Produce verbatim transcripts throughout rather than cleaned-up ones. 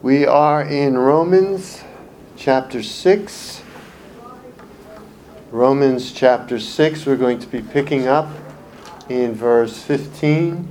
We are in Romans chapter six. Romans chapter six, we're going to be picking up in verse fifteen.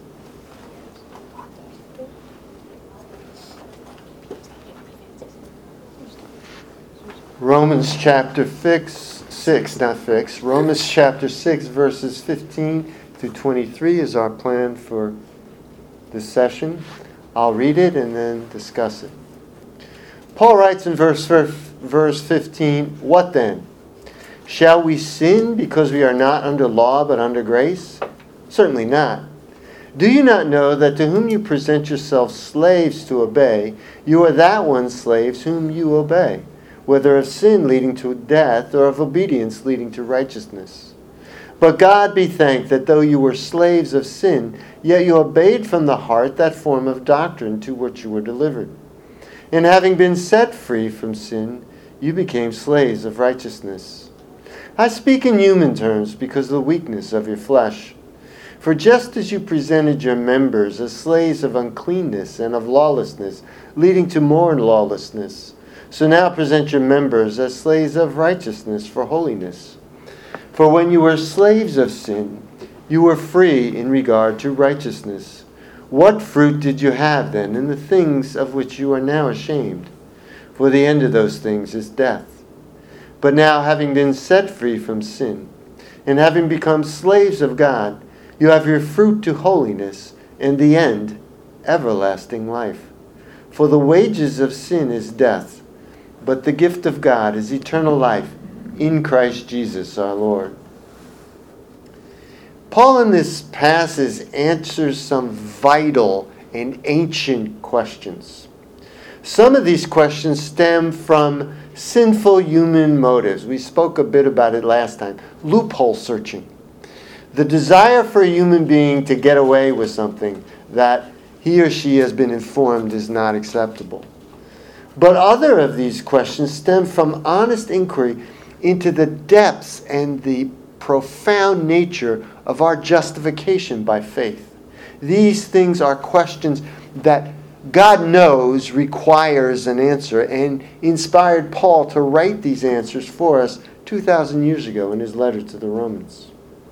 Romans chapter six, six, not fix. Romans chapter six, verses fifteen through twenty-three is our plan for this session. I'll read it and then discuss it. Paul writes in verse verse fifteen, "What then? Shall we sin because we are not under law but under grace? Certainly not. Do you not know that to whom you present yourselves slaves to obey, you are that one's slaves whom you obey, whether of sin leading to death or of obedience leading to righteousness? But God be thanked that though you were slaves of sin, yet you obeyed from the heart that form of doctrine to which you were delivered. And having been set free from sin, you became slaves of righteousness. I speak in human terms because of the weakness of your flesh. For just as you presented your members as slaves of uncleanness and of lawlessness, leading to more lawlessness, so now present your members as slaves of righteousness for holiness. For when you were slaves of sin, you were free in regard to righteousness. What fruit did you have then in the things of which you are now ashamed? For the end of those things is death. But now, having been set free from sin, and having become slaves of God, you have your fruit to holiness, and the end, everlasting life. For the wages of sin is death, but the gift of God is eternal life in Christ Jesus our Lord." Paul in this passage answers some vital and ancient questions. Some of these questions stem from sinful human motives. We spoke a bit about it last time. Loophole searching. The desire for a human being to get away with something that he or she has been informed is not acceptable. But other of these questions stem from honest inquiry into the depths and the profound nature of our justification by faith. These things are questions that God knows requires an answer, and inspired Paul to write these answers for us two thousand years ago in his letter to the Romans.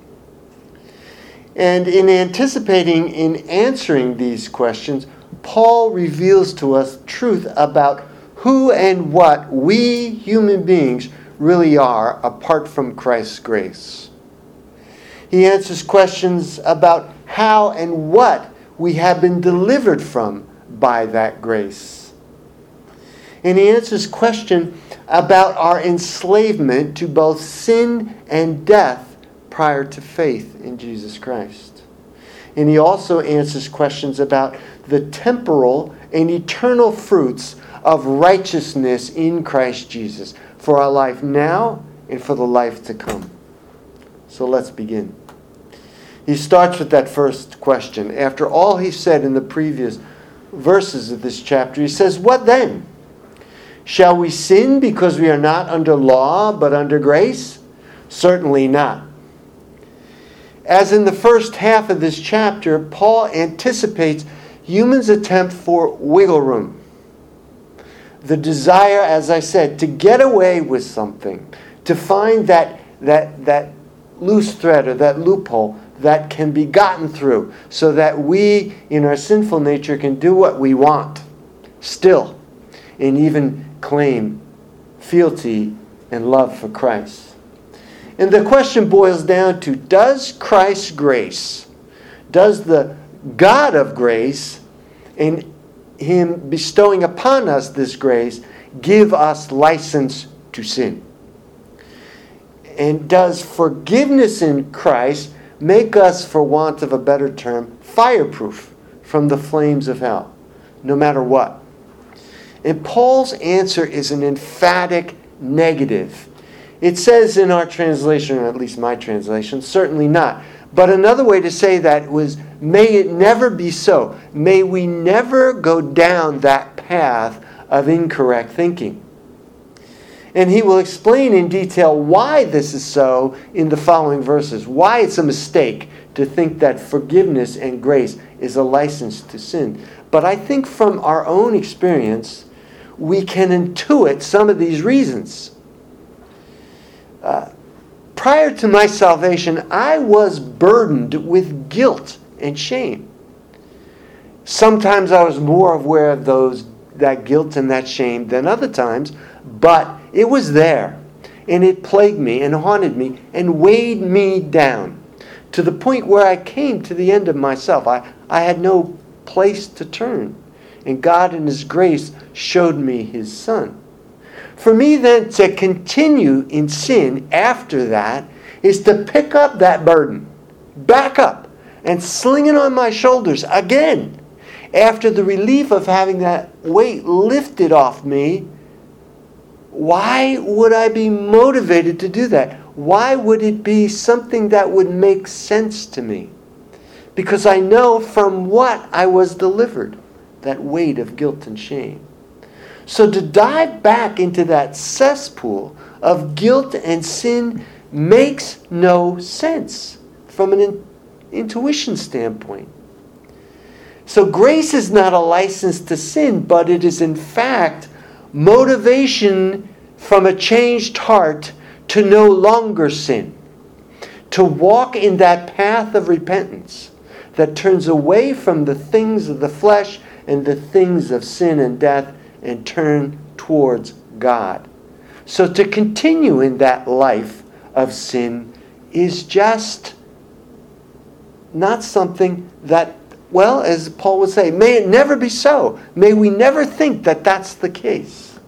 And in anticipating, in answering these questions, Paul reveals to us truth about who and what we human beings really are apart from Christ's grace. He answers questions about how and what we have been delivered from by that grace. And he answers questions about our enslavement to both sin and death prior to faith in Jesus Christ. And he also answers questions about the temporal and eternal fruits of righteousness in Christ Jesus for our life now and for the life to come. So let's begin. He starts with that first question. After all he said in the previous verses of this chapter, he says, "What then? Shall we sin because we are not under law but under grace? Certainly not." As in the first half of this chapter, Paul anticipates humans' attempt for wiggle room. The desire, as I said, to get away with something, to find that, that, that loose thread or that loophole that can be gotten through so that we, in our sinful nature, can do what we want still and even claim fealty and love for Christ. And the question boils down to, does Christ's grace, does the God of grace and Him bestowing upon us this grace give us license to sin? And does forgiveness in Christ make us, for want of a better term, fireproof from the flames of hell, no matter what? And Paul's answer is an emphatic negative. It says in our translation, or at least my translation, certainly not. But another way to say that was, may it never be so. May we never go down that path of incorrect thinking. And he will explain in detail why this is so in the following verses. Why it's a mistake to think that forgiveness and grace is a license to sin. But I think from our own experience, we can intuit some of these reasons. Uh, prior to my salvation, I was burdened with guilt and shame. Sometimes I was more aware of those that guilt and that shame than other times, but it was there, and it plagued me and haunted me and weighed me down to the point where I came to the end of myself. I, I had no place to turn, and God in His grace showed me His Son. For me then to continue in sin after that is to pick up that burden, back up, and sling it on my shoulders again. After the relief of having that weight lifted off me, why would I be motivated to do that? Why would it be something that would make sense to me? Because I know from what I was delivered, that weight of guilt and shame. So to dive back into that cesspool of guilt and sin makes no sense from an in- intuition standpoint. So grace is not a license to sin, but it is in fact motivation from a changed heart to no longer sin. To walk in that path of repentance that turns away from the things of the flesh and the things of sin and death and turn towards God. So to continue in that life of sin is just not something that, well, as Paul would say, may it never be so. May we never think that that's the case.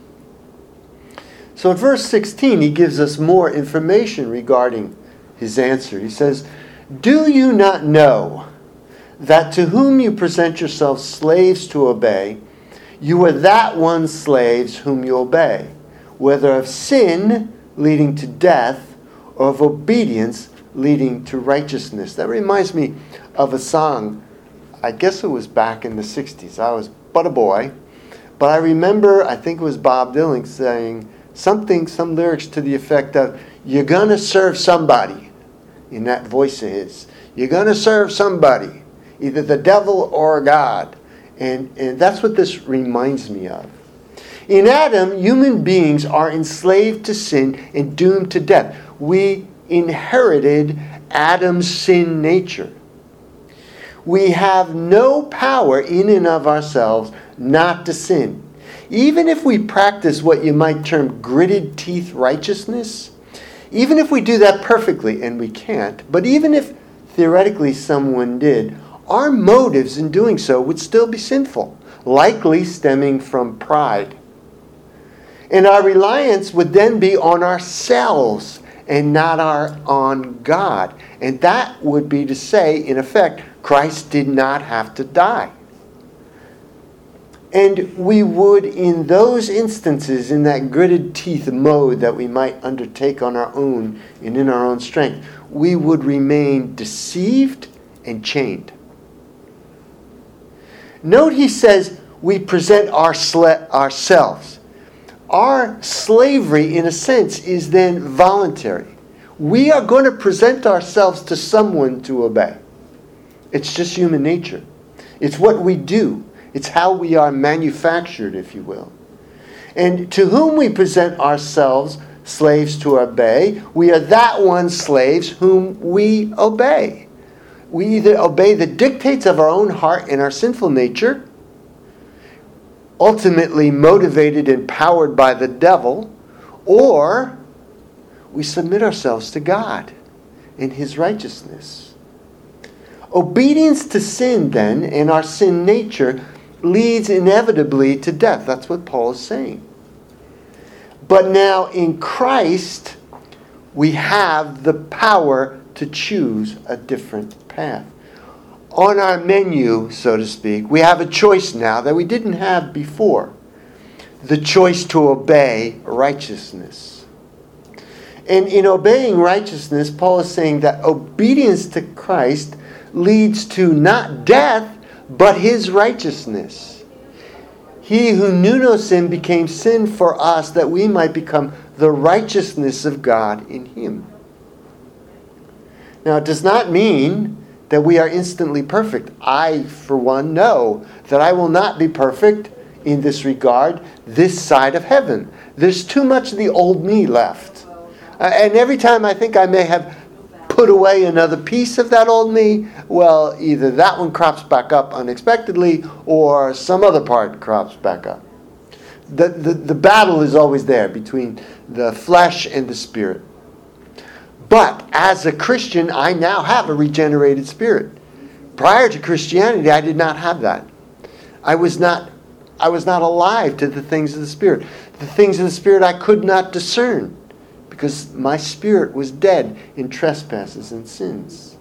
So in verse sixteen, he gives us more information regarding his answer. He says, "Do you not know that to whom you present yourselves slaves to obey, you are that one slaves whom you obey, whether of sin leading to death or of obedience leading to righteousness?" That reminds me of a song. I guess it was back in the sixties. I was but a boy. But I remember, I think it was Bob Dylan saying something, some lyrics to the effect of, "You're going to serve somebody," in that voice of his. You're going to serve somebody, either the devil or God. And, and that's what this reminds me of. In Adam, human beings are enslaved to sin and doomed to death. We inherited Adam's sin nature. We have no power in and of ourselves not to sin. Even if we practice what you might term gritted teeth righteousness, even if we do that perfectly, and we can't, but even if theoretically someone did, our motives in doing so would still be sinful, likely stemming from pride. And our reliance would then be on ourselves and not our, on God. And that would be to say, in effect, Christ did not have to die. And we would, in those instances, in that gritted teeth mode that we might undertake on our own and in our own strength, we would remain deceived and chained. Note he says we present our sle- ourselves. Our slavery, in a sense, is then voluntary. We are going to present ourselves to someone to obey. It's just human nature. It's what we do. It's how we are manufactured, if you will. And to whom we present ourselves slaves to obey, we are that one slaves whom we obey. We either obey the dictates of our own heart and our sinful nature, ultimately motivated and powered by the devil, or we submit ourselves to God in His righteousness. Obedience to sin, then, and our sin nature leads inevitably to death. That's what Paul is saying. But now in Christ, we have the power to choose a different path. On our menu, so to speak, we have a choice now that we didn't have before. The choice to obey righteousness. And in obeying righteousness, Paul is saying that obedience to Christ leads to not death, but His righteousness. He who knew no sin became sin for us that we might become the righteousness of God in Him. Now, it does not mean that we are instantly perfect. I, for one, know that I will not be perfect in this regard this side of heaven. There's too much of the old me left. Uh, and every time I think I may have put away another piece of that old me, well, either that one crops back up unexpectedly or some other part crops back up. The, the, the battle is always there between the flesh and the spirit. But as a Christian, I now have a regenerated spirit. Prior to Christianity, I did not have that. I was not I was not alive to the things of the Spirit. The things of the Spirit I could not discern because my spirit was dead in trespasses and sins.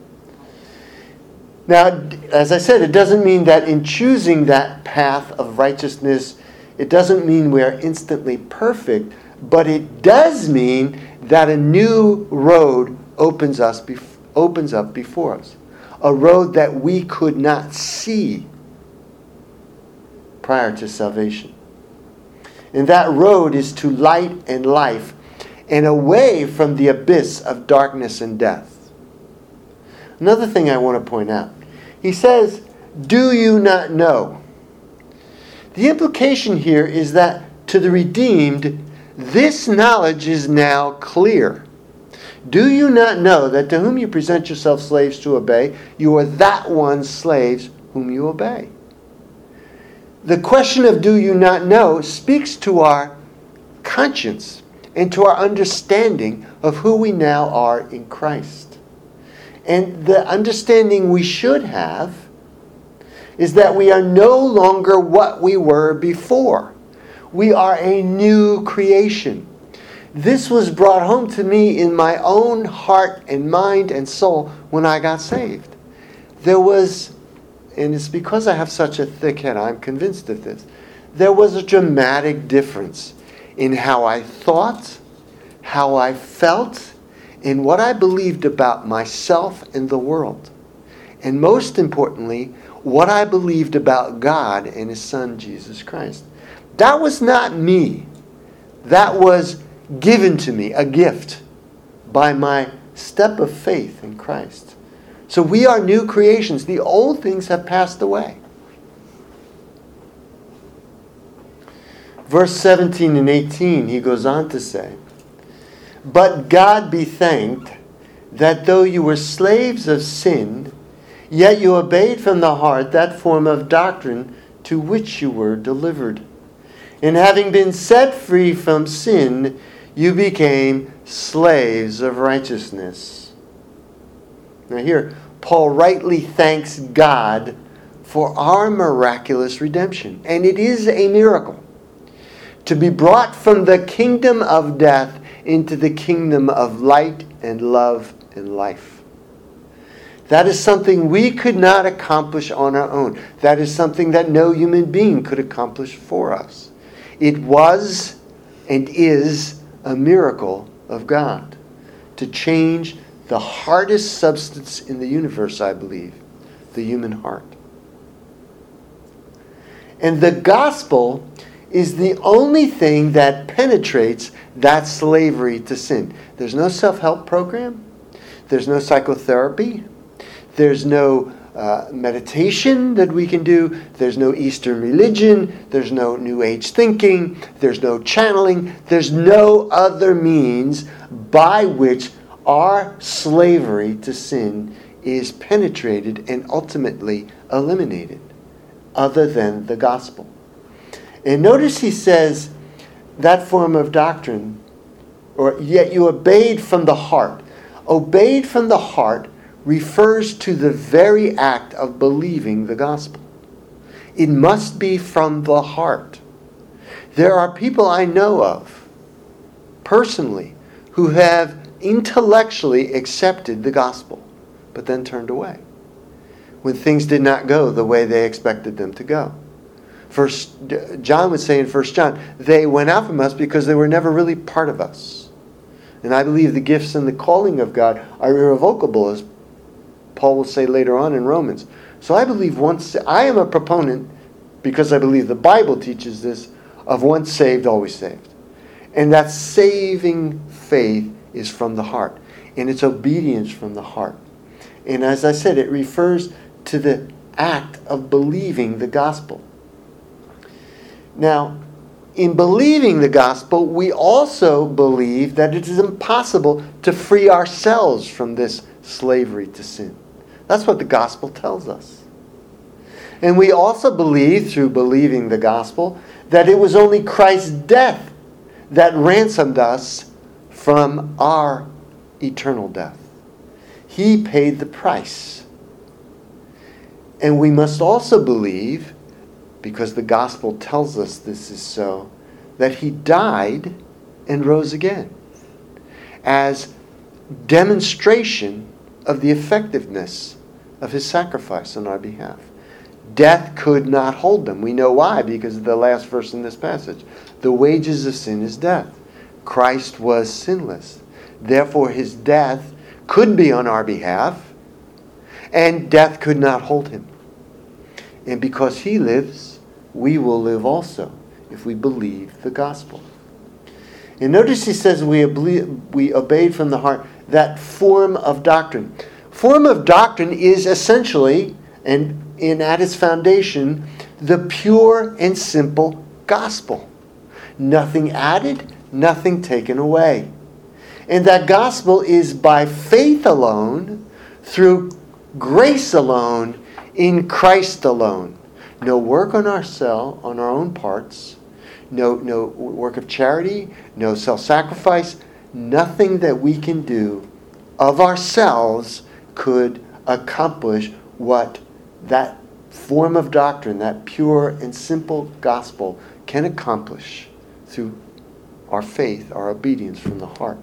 Now, as I said, it doesn't mean that in choosing that path of righteousness, it doesn't mean we are instantly perfect, but it does mean that a new road opens us bef- opens up before us. A road that we could not see prior to salvation. And that road is to light and life and away from the abyss of darkness and death. Another thing I want to point out. He says, "Do you not know?" The implication here is that to the redeemed, this knowledge is now clear. Do you not know that to whom you present yourselves slaves to obey, you are that one's slaves whom you obey? The question of do you not know speaks to our conscience and to our understanding of who we now are in Christ. And the understanding we should have is that we are no longer what we were before. We are a new creation. This was brought home to me in my own heart and mind and soul when I got saved. There was, and it's because I have such a thick head, I'm convinced of this, there was a dramatic difference in how I thought, how I felt, and what I believed about myself and the world. And most importantly, what I believed about God and His Son, Jesus Christ. That was not me. That was given to me, a gift, by my step of faith in Christ. So we are new creations. The old things have passed away. Verse seventeen and eighteen, he goes on to say, "But God be thanked that though you were slaves of sin, yet you obeyed from the heart that form of doctrine to which you were delivered. And having been set free from sin, you became slaves of righteousness." Now here, Paul rightly thanks God for our miraculous redemption. And it is a miracle. To be brought from the kingdom of death into the kingdom of light and love and life. That is something we could not accomplish on our own. That is something that no human being could accomplish for us. It was and is a miracle of God to change the hardest substance in the universe, I believe, the human heart. And the gospel is the only thing that penetrates that slavery to sin. There's no self-help program. There's no psychotherapy. There's no uh, meditation that we can do. There's no Eastern religion. There's no New Age thinking. There's no channeling. There's no other means by which our slavery to sin is penetrated and ultimately eliminated, other than the gospel. And notice he says that form of doctrine, or yet you obeyed from the heart. Obeyed from the heart refers to the very act of believing the gospel. It must be from the heart. There are people I know of, personally, who have intellectually accepted the gospel, but then turned away when things did not go the way they expected them to go. First, John would say in First John, they went out from us because they were never really part of us. And I believe the gifts and the calling of God are irrevocable, as Paul will say later on in Romans. So I believe once, I am a proponent, because I believe the Bible teaches this, of once saved, always saved. And that saving faith is from the heart. And it's obedience from the heart. And as I said, it refers to the act of believing the gospel. Now, in believing the gospel, we also believe that it is impossible to free ourselves from this slavery to sin. That's what the gospel tells us. And we also believe, through believing the gospel, that it was only Christ's death that ransomed us from our eternal death. He paid the price. And we must also believe, because the gospel tells us this is so, that he died and rose again as demonstration of the effectiveness of his sacrifice on our behalf. Death could not hold them. We know why, because of the last verse in this passage. The wages of sin is death. Christ was sinless. Therefore, his death could be on our behalf, and death could not hold him. And because he lives, we will live also if we believe the gospel. And notice he says we, oble- we obeyed from the heart that form of doctrine. Form of doctrine is essentially, and in at its foundation, the pure and simple gospel. Nothing added, nothing taken away. And that gospel is by faith alone, through grace alone, in Christ alone. No work on ourselves, on our own parts, no, no work of charity, no self-sacrifice, nothing that we can do of ourselves could accomplish what that form of doctrine, that pure and simple gospel, can accomplish through our faith, our obedience from the heart.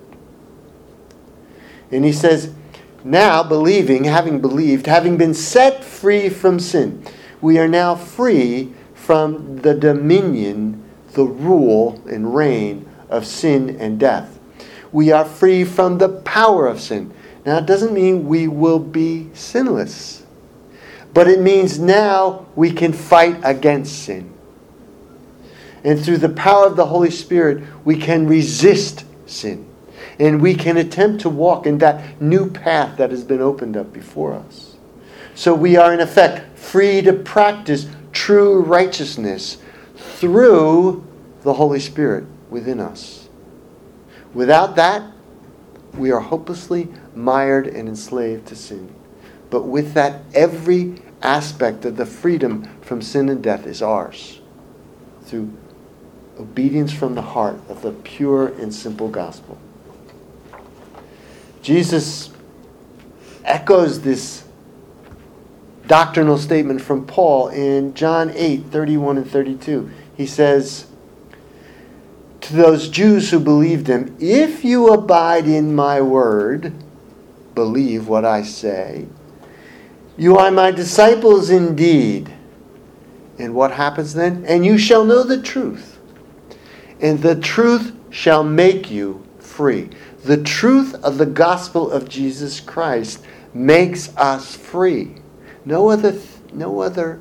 And he says, now believing, having believed, having been set free from sin, we are now free from the dominion, the rule and reign of sin and death. We are free from the power of sin. Now, it doesn't mean we will be sinless, but it means now we can fight against sin. And through the power of the Holy Spirit, we can resist sin. And we can attempt to walk in that new path that has been opened up before us. So we are in effect free to practice true righteousness through the Holy Spirit within us. Without that, we are hopelessly mired and enslaved to sin. But with that, every aspect of the freedom from sin and death is ours through obedience from the heart of the pure and simple gospel. Jesus echoes this doctrinal statement from Paul in John eight, thirty-one and thirty-two. He says to those Jews who believed him, if you abide in my word, believe what I say, you are my disciples indeed. And what happens then? And you shall know the truth. And the truth shall make you free. The truth of the gospel of Jesus Christ makes us free. No other, no other,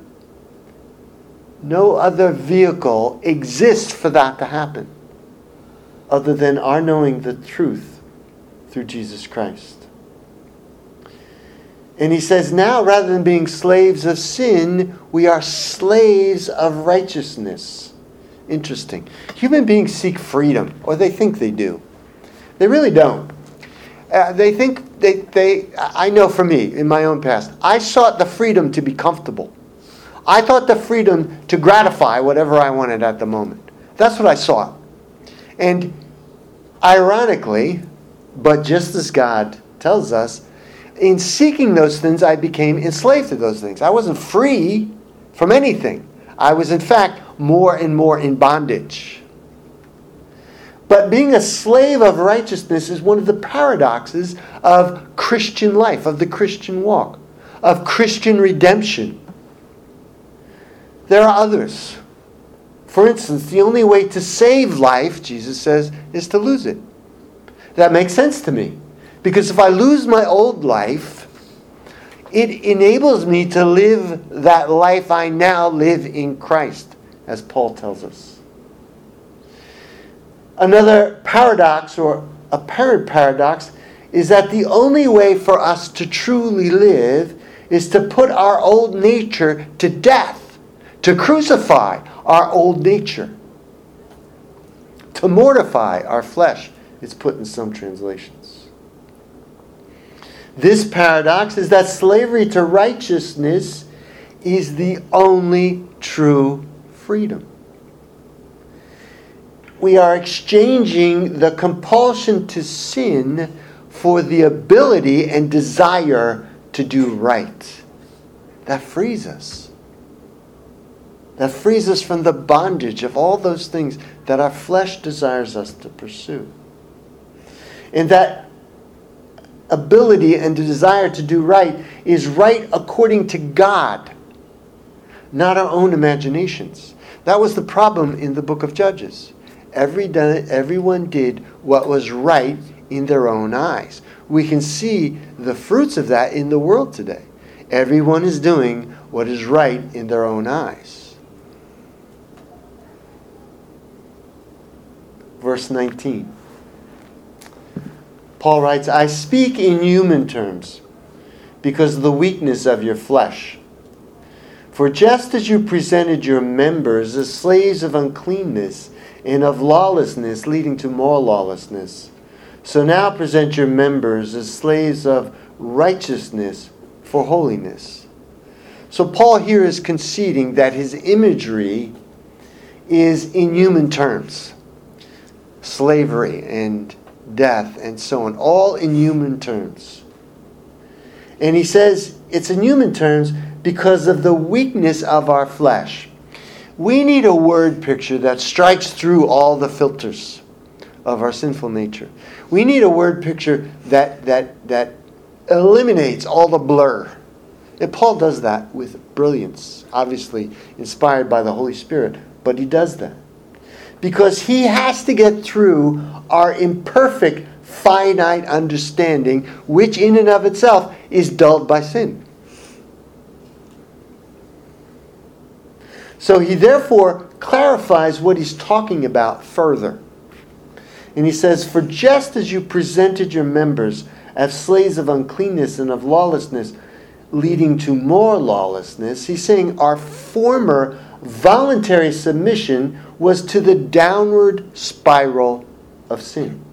no other vehicle exists for that to happen, other than our knowing the truth through Jesus Christ. And he says, now rather than being slaves of sin, we are slaves of righteousness. Interesting. Human beings seek freedom, or they think they do. They really don't. Uh, they think, they, they. I know for me, in my own past, I sought the freedom to be comfortable. I thought the freedom to gratify whatever I wanted at the moment. That's what I sought. And ironically, but just as God tells us, in seeking those things, I became enslaved to those things. I wasn't free from anything. I was, in fact, more and more in bondage. But being a slave of righteousness is one of the paradoxes of Christian life, of the Christian walk, of Christian redemption. There are others. For instance, the only way to save life, Jesus says, is to lose it. That makes sense to me. Because if I lose my old life, it enables me to live that life I now live in Christ, as Paul tells us. Another paradox, or apparent paradox, is that the only way for us to truly live is to put our old nature to death, to crucify our old nature, to mortify our flesh, it's put in some translations. This paradox is that slavery to righteousness is the only true freedom. We are exchanging the compulsion to sin for the ability and desire to do right. That frees us. That frees us from the bondage of all those things that our flesh desires us to pursue. And that ability and the desire to do right is right according to God, not our own imaginations. That was the problem in the book of Judges. Every done, everyone did what was right in their own eyes. We can see the fruits of that in the world today. Everyone is doing what is right in their own eyes. Verse nineteen. Paul writes, I speak in human terms because of the weakness of your flesh. For just as you presented your members as slaves of uncleanness and of lawlessness leading to more lawlessness, so now present your members as slaves of righteousness for holiness. So Paul here is conceding that his imagery is in human terms. Slavery and death and so on, all in human terms. And he says it's in human terms because of the weakness of our flesh. We need a word picture that strikes through all the filters of our sinful nature. We need a word picture that that that eliminates all the blur. And Paul does that with brilliance, obviously inspired by the Holy Spirit, but he does that because he has to get through our imperfect, finite understanding, which in and of itself is dulled by sin. So he therefore clarifies what he's talking about further. And he says, for just as you presented your members as slaves of uncleanness and of lawlessness, leading to more lawlessness, he's saying our former voluntary submission was to the downward spiral of sin.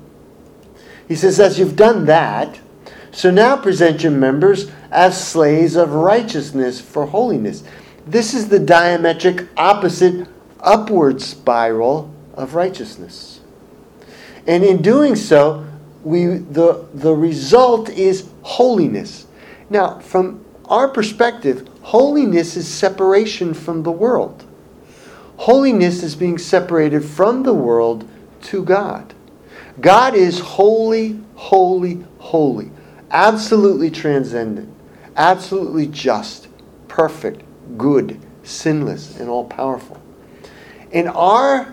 He says, as you've done that, so now present your members as slaves of righteousness for holiness. This is the diametric opposite upward spiral of righteousness. And in doing so, we the, the result is holiness. Now, from our perspective, holiness is separation from the world. Holiness is being separated from the world to God. God is holy, holy, holy. Absolutely transcendent. Absolutely just. Perfect. Good. Sinless. And all-powerful. And our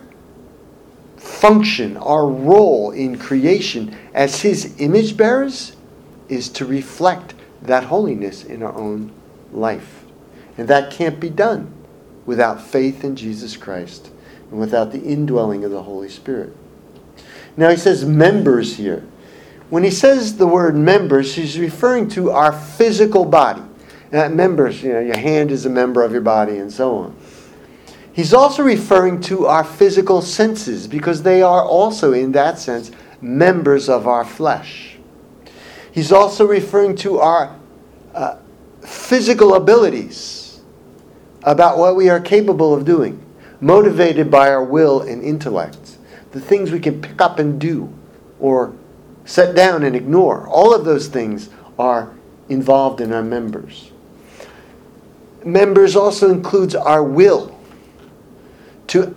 function, our role in creation as His image bearers is to reflect that holiness in our own life. And that can't be done without faith in Jesus Christ and without the indwelling of the Holy Spirit. Now he says members here. When he says the word members, he's referring to our physical body. And members, you know, your hand is a member of your body and so on. He's also referring to our physical senses because they are also, in that sense, members of our flesh. He's also referring to our uh, physical abilities about what we are capable of doing, motivated by our will and intellect, the things we can pick up and do or set down and ignore. All of those things are involved in our members. Members also includes our will to,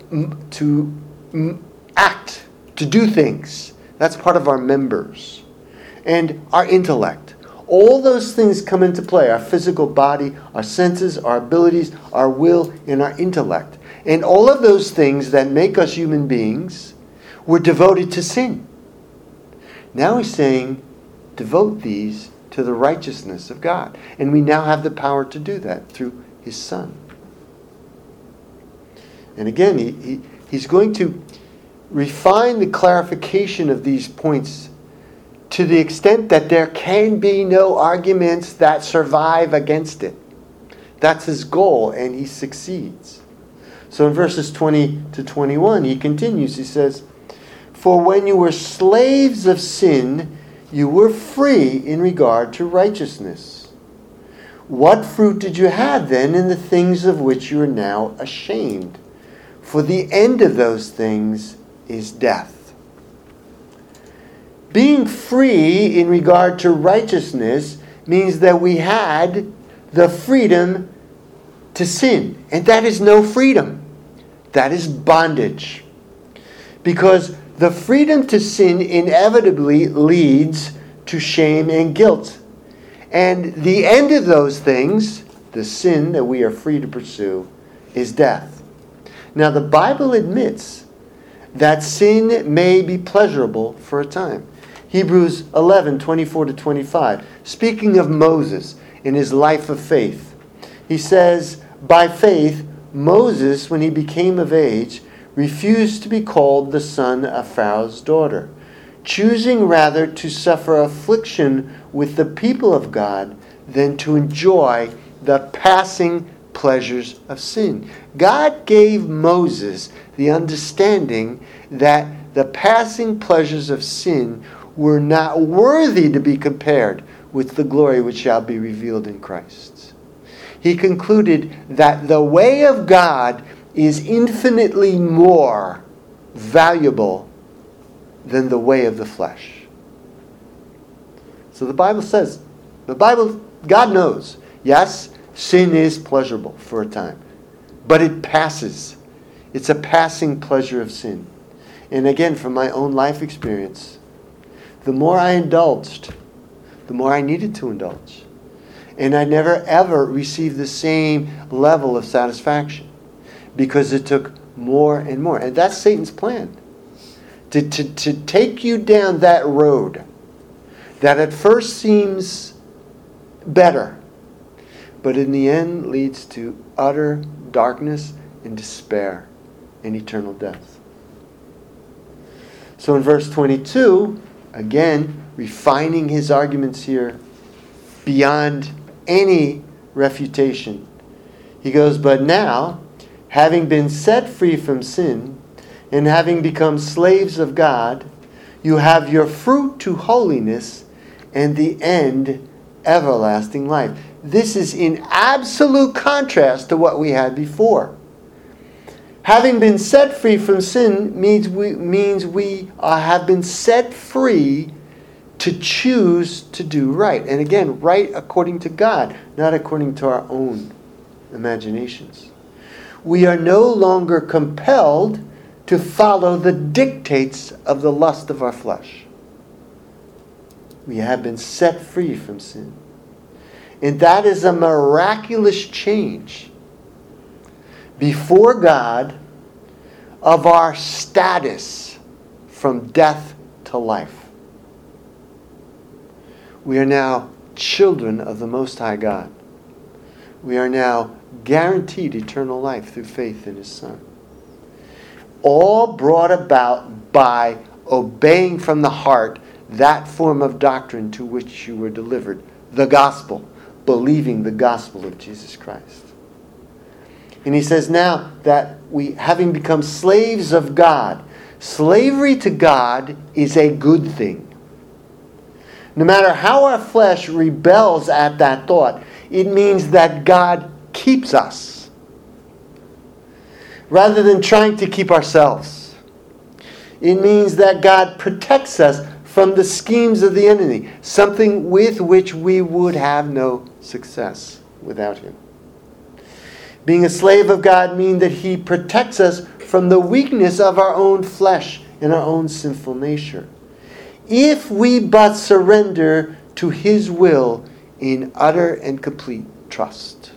to act, to do things. That's part of our members. And our intellect. All those things come into play. Our physical body, our senses, our abilities, our will, and our intellect. And all of those things that make us human beings were devoted to sin. Now he's saying, devote these to the righteousness of God. And we now have the power to do that through His Son. And again, he, he, he's going to refine the clarification of these points to the extent that there can be no arguments that survive against it. That's his goal, and he succeeds. So in verses twenty to twenty-one, he continues. He says, "For when you were slaves of sin, you were free in regard to righteousness. What fruit did you have then in the things of which you are now ashamed? For the end of those things is death." Being free in regard to righteousness means that we had the freedom to sin. And that is no freedom. That is bondage. Because the freedom to sin inevitably leads to shame and guilt. And the end of those things, the sin that we are free to pursue, is death. Now the Bible admits that sin may be pleasurable for a time. Hebrews eleven, twenty-four to twenty-five. Speaking of Moses in his life of faith, he says, "By faith, Moses, when he became of age, refused to be called the son of Pharaoh's daughter, choosing rather to suffer affliction with the people of God than to enjoy the passing pleasures of sin." God gave Moses the understanding that the passing pleasures of sin were not worthy to be compared with the glory which shall be revealed in Christ. He concluded that the way of God is infinitely more valuable than the way of the flesh. So the Bible says, the Bible, God knows, yes, sin is pleasurable for a time, but it passes. It's a passing pleasure of sin. And again, from my own life experience, the more I indulged, the more I needed to indulge. And I never ever received the same level of satisfaction because it took more and more. And that's Satan's plan. To, to, to take you down that road that at first seems better, but in the end leads to utter darkness and despair and eternal death. So in verse twenty-two, again, refining his arguments here beyond any refutation, he goes, "But now, having been set free from sin, and having become slaves of God, you have your fruit to holiness, and the end everlasting life." This is in absolute contrast to what we had before. Having been set free from sin means we, means we uh, have been set free to choose to do right. And again, right according to God, not according to our own imaginations. We are no longer compelled to follow the dictates of the lust of our flesh. We have been set free from sin. And that is a miraculous change before God of our status from death to life. We are now children of the Most High God. We are now guaranteed eternal life through faith in His Son. All brought about by obeying from the heart that form of doctrine to which you were delivered, the gospel, believing the gospel of Jesus Christ. And he says now that we, having become slaves of God, slavery to God is a good thing. No matter how our flesh rebels at that thought, it means that God keeps us rather than trying to keep ourselves. It means that God protects us from the schemes of the enemy, something with which we would have no success without Him. Being a slave of God means that He protects us from the weakness of our own flesh and our own sinful nature, if we but surrender to His will in utter and complete trust.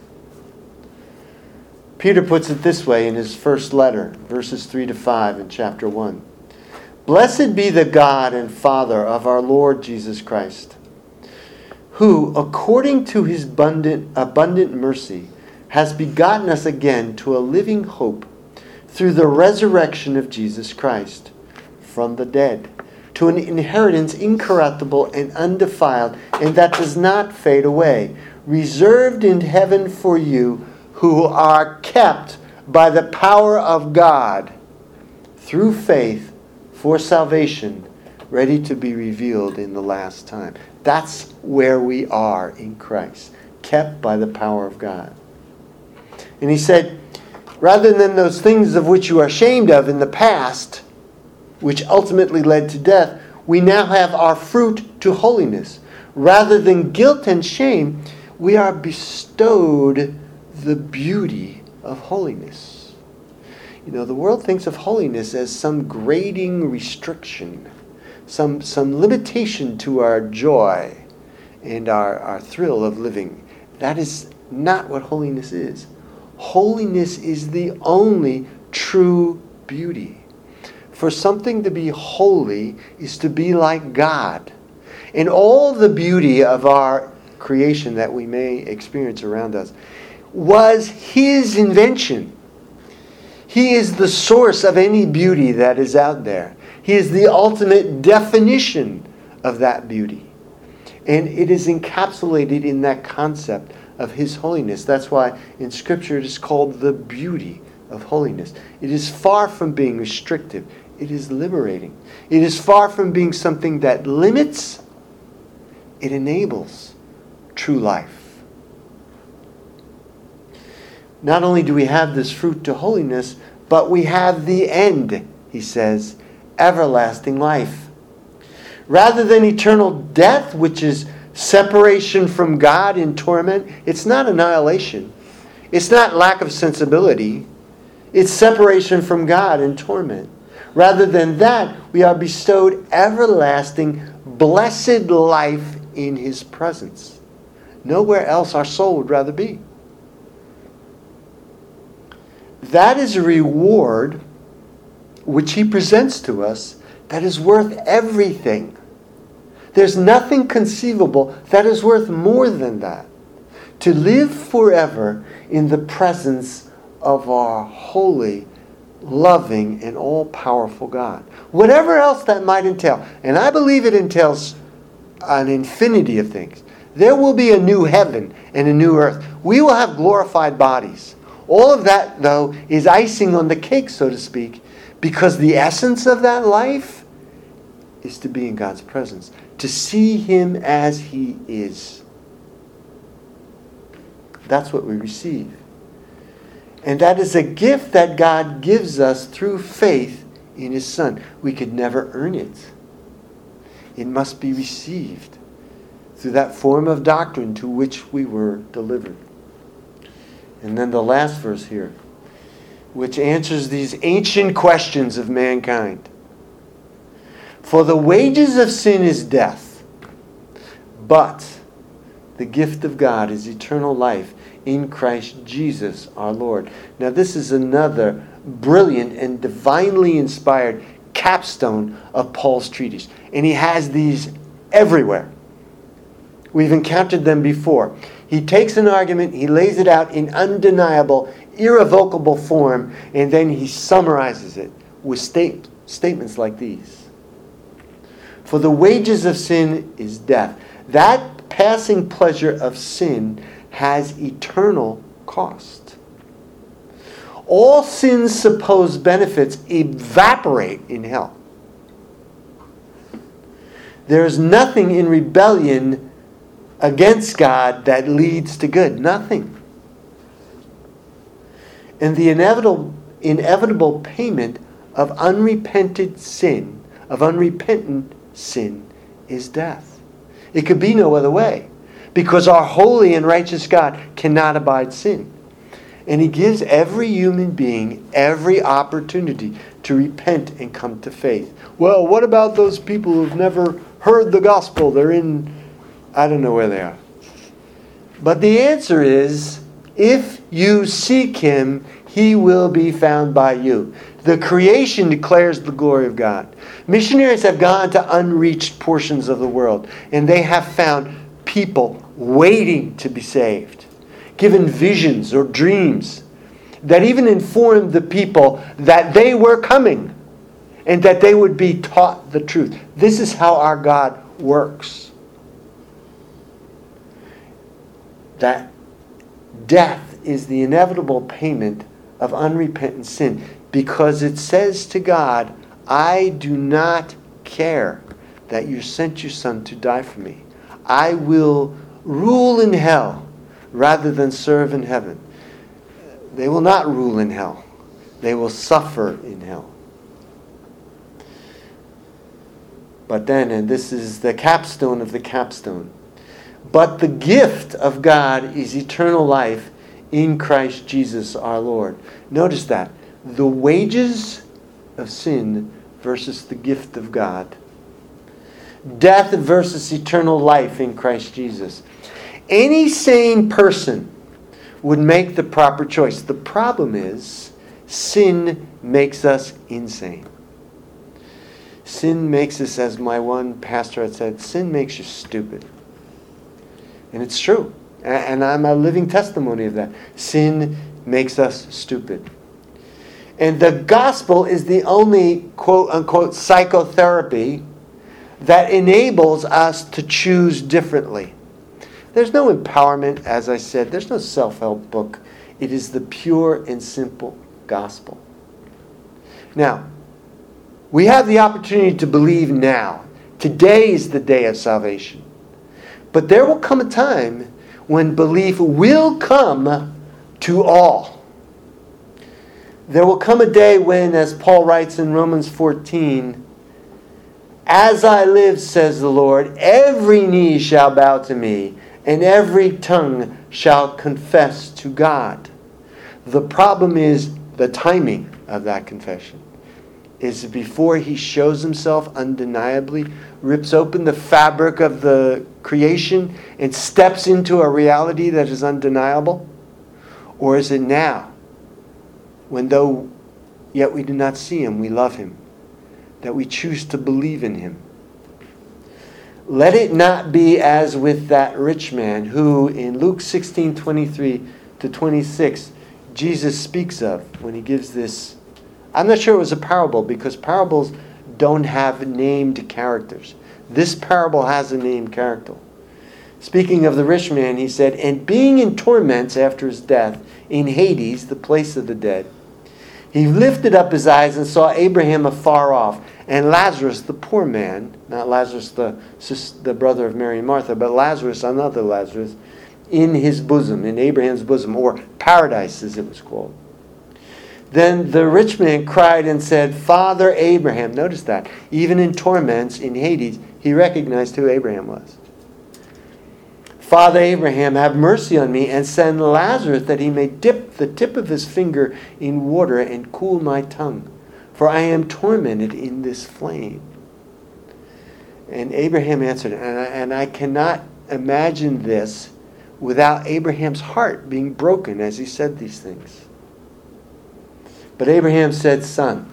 Peter puts it this way in his first letter, verses three to five in chapter one. "Blessed be the God and Father of our Lord Jesus Christ, who, according to His abundant, abundant mercy, has begotten us again to a living hope through the resurrection of Jesus Christ from the dead, to an inheritance incorruptible and undefiled, and that does not fade away, reserved in heaven for you who are kept by the power of God through faith for salvation, ready to be revealed in the last time. That's where we are in Christ, kept by the power of God. And he said, rather than those things of which you are ashamed of in the past, which ultimately led to death, we now have our fruit to holiness. Rather than guilt and shame, we are bestowed the beauty of holiness. You know, the world thinks of holiness as some grading restriction, some, some limitation to our joy and our, our thrill of living. That is not what holiness is. Holiness is the only true beauty. For something to be holy is to be like God. And all the beauty of our creation that we may experience around us was His invention. He is the source of any beauty that is out there. He is the ultimate definition of that beauty. And it is encapsulated in that concept of His holiness. That's why in Scripture it is called the beauty of holiness. It is far from being restrictive. It is liberating. It is far from being something that limits. It enables true life. Not only do we have this fruit to holiness, but we have the end, he says, everlasting life. Rather than eternal death, which is separation from God in torment, it's not annihilation. It's not lack of sensibility. It's separation from God in torment. Rather than that, we are bestowed everlasting, blessed life in His presence. Nowhere else our soul would rather be. That is a reward which He presents to us that is worth everything. There's nothing conceivable that is worth more than that. To live forever in the presence of our holy, loving, and all-powerful God. Whatever else that might entail. And I believe it entails an infinity of things. There will be a new heaven and a new earth. We will have glorified bodies. All of that, though, is icing on the cake, so to speak, because the essence of that life is to be in God's presence, to see Him as He is. That's what we receive. And that is a gift that God gives us through faith in His Son. We could never earn it. It must be received through that form of doctrine to which we were delivered. And then the last verse here, which answers these ancient questions of mankind. For the wages of sin is death, but the gift of God is eternal life in Christ Jesus our Lord. Now this is another brilliant and divinely inspired capstone of Paul's treatise. And he has these everywhere. We've encountered them before. He takes an argument, he lays it out in undeniable, irrevocable form, and then he summarizes it with state, statements like these. For the wages of sin is death. That passing pleasure of sin has eternal cost. All sin's supposed benefits evaporate in hell. There is nothing in rebellion against God that leads to good. Nothing. And the inevitable, inevitable payment of unrepented sin, of unrepentant sin, is death. It could be no other way, because our holy and righteous God cannot abide sin. And He gives every human being every opportunity to repent and come to faith. Well, what about those people who've never heard the gospel? They're in, I don't know where they are. But the answer is, if you seek Him, He will be found by you. The creation declares the glory of God. Missionaries have gone to unreached portions of the world, and they have found people waiting to be saved, given visions or dreams that even informed the people that they were coming. and that they would be taught the truth. This is how our God works. That death is the inevitable payment of unrepentant sin, because it says to God, I do not care that you sent your Son to die for me. I will rule in hell rather than serve in heaven. They will not rule in hell. They will suffer in hell. But then, and this is the capstone of the capstone, but the gift of God is eternal life in Christ Jesus our Lord. Notice that. The wages of sin versus the gift of God. Death versus eternal life in Christ Jesus. Any sane person would make the proper choice. The problem is, sin makes us insane. Sin makes us, as my one pastor had said, sin makes you stupid. And it's true. And I'm a living testimony of that. Sin makes us stupid. And the gospel is the only quote-unquote psychotherapy that enables us to choose differently. There's no empowerment, as I said. There's no self-help book. It is the pure and simple gospel. Now, we have the opportunity to believe now. Today is the day of salvation. But there will come a time when belief will come to all. There will come a day when, as Paul writes in Romans fourteen, as I live, says the Lord, every knee shall bow to me, and every tongue shall confess to God. The problem is the timing of that confession. Is it before he shows himself undeniably, rips open the fabric of the creation, and steps into a reality that is undeniable? Or is it now, when though yet we do not see him, we love him, that we choose to believe in him? Let it not be as with that rich man who in Luke sixteen twenty-three to twenty-six Jesus speaks of when he gives this. I'm not sure it was a parable, because parables don't have named characters. This parable has a named character. Speaking of the rich man, he said, and being in torments after his death in Hades, the place of the dead, he lifted up his eyes and saw Abraham afar off, and Lazarus, the poor man, not Lazarus, the, the brother of Mary and Martha, but Lazarus, another Lazarus, in his bosom, in Abraham's bosom, or paradise as it was called. Then the rich man cried and said, Father Abraham, notice that, even in torments in Hades, he recognized who Abraham was. Father Abraham, have mercy on me and send Lazarus that he may dip the tip of his finger in water and cool my tongue, for I am tormented in this flame. And Abraham answered, and I, and I cannot imagine this without Abraham's heart being broken as he said these things. But Abraham said, Son,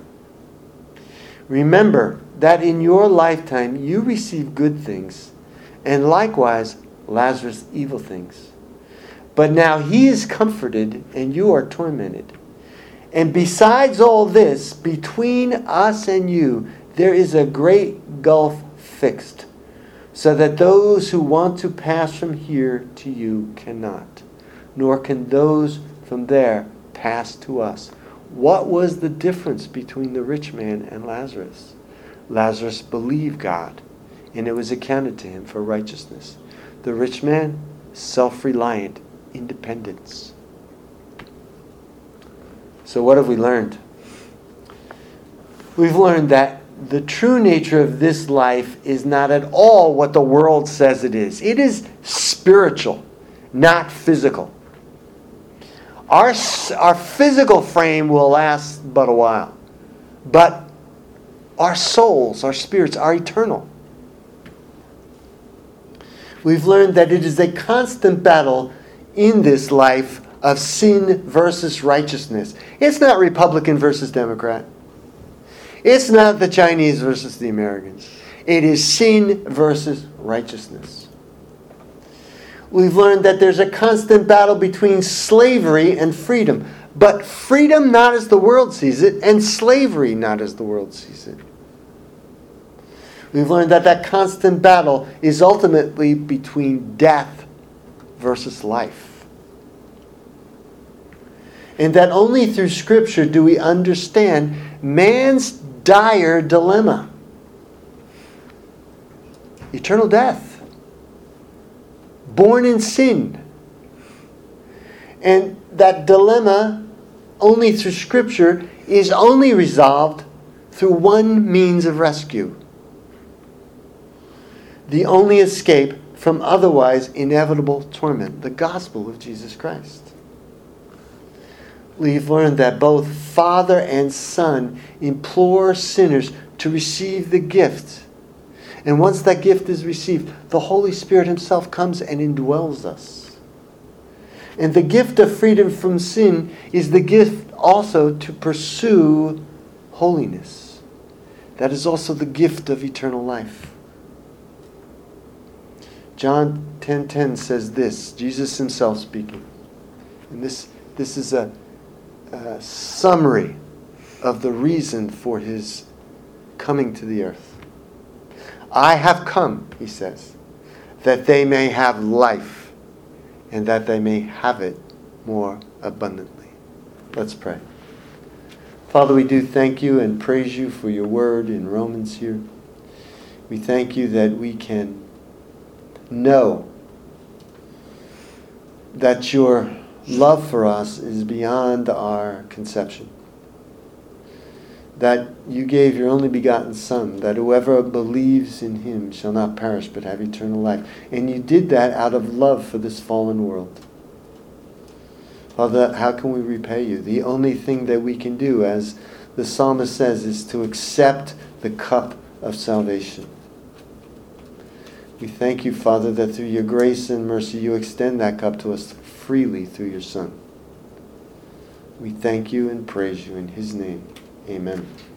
remember that in your lifetime you received good things, and likewise Lazarus evil things. But now he is comforted, and you are tormented. And besides all this, between us and you, there is a great gulf fixed, so that those who want to pass from here to you cannot, nor can those from there pass to us. What was the difference between the rich man and Lazarus? Lazarus believed God, and it was accounted to him for righteousness. The rich man, self-reliant, independence. So what have we learned? We've learned that the true nature of this life is not at all what the world says it is. It is spiritual, not physical. Our, our physical frame will last but a while. But our souls, our spirits are eternal. We've learned that it is a constant battle in this life of sin versus righteousness. It's not Republican versus Democrat. It's not the Chinese versus the Americans. It is sin versus righteousness. We've learned that there's a constant battle between slavery and freedom. but freedom not as the world sees it, and slavery not as the world sees it. We've learned that that constant battle is ultimately between death versus life. And that only through Scripture do we understand man's dire dilemma. Eternal death. Born in sin. And that dilemma, only through Scripture, is only resolved through one means of rescue. The only escape from otherwise inevitable torment, the gospel of Jesus Christ. We've learned that both Father and Son implore sinners to receive the gift. And once that gift is received, the Holy Spirit Himself comes and indwells us. And the gift of freedom from sin is the gift also to pursue holiness. That is also the gift of eternal life. John ten ten says this, Jesus Himself speaking. And this, this is a, a summary of the reason for His coming to the earth. I have come, He says, that they may have life, and that they may have it more abundantly. Let's pray. Father, we do thank You and praise You for Your word in Romans here. We thank You that we can know that Your love for us is beyond our conception. That You gave Your only begotten Son, that whoever believes in Him shall not perish but have eternal life. And You did that out of love for this fallen world. Father, how can we repay You? The only thing that we can do, as the psalmist says, is to accept the cup of salvation. We thank You, Father, that through Your grace and mercy You extend that cup to us freely through Your Son. We thank You and praise You in His name. Amen.